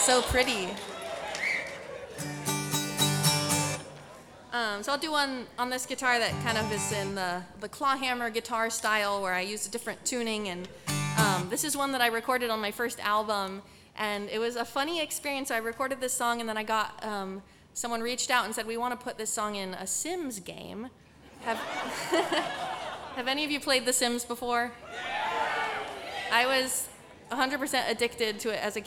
so pretty. So I'll do one on this guitar that kind of is in the clawhammer guitar style where I use a different tuning, and this is one that I recorded on my first album, and it was a funny experience. I recorded this song, and then I got someone reached out and said, we want to put this song in a Sims game. Have any of you played The Sims before? I was 100% addicted to it as a